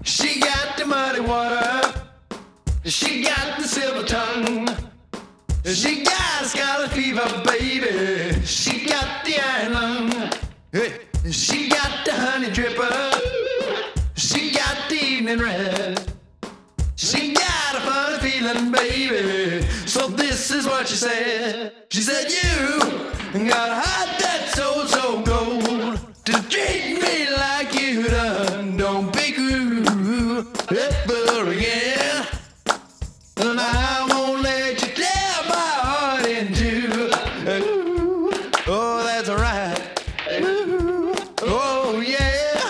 She got the muddy water. She got the silver tongue. She got a scarlet fever, baby. She got the iron lung. Hey. She got the honey dripper. She got the evening red. She got a funny feeling, baby. So this is what she said. She said, you got a heart that's so cold. To treat me like you done. Don't be cruel ever again. And I won't let you tear my heart in two. Oh, that's right. Oh, yeah.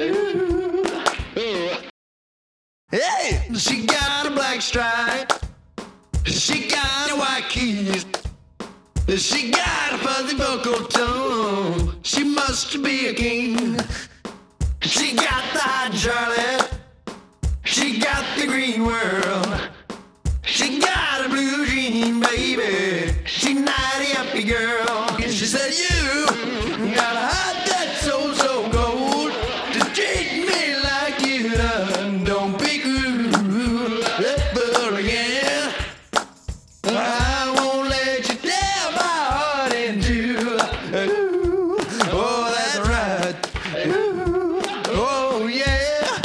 Hey, she got a black stripe. She got a white keys. She got a fuzzy vocal tone. She must be a king. She got the hot Charlotte. She got the green world. She got a blue dream, baby. She nighty uppy girl. She said, you got a heart that's so cold. To treat me like you done. Don't be cruel ever again. I won't let you tear my heart in two. Oh, that's right. Oh, yeah.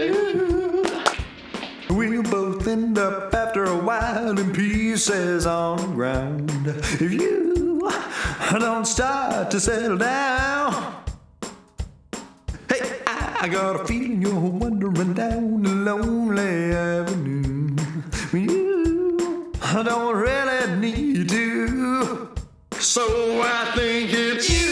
We'll both end up after a while in pieces on the ground. If you don't start to settle down. Hey, I got a feeling you're wandering down the lonely avenue. You don't really need to. So I think it's you.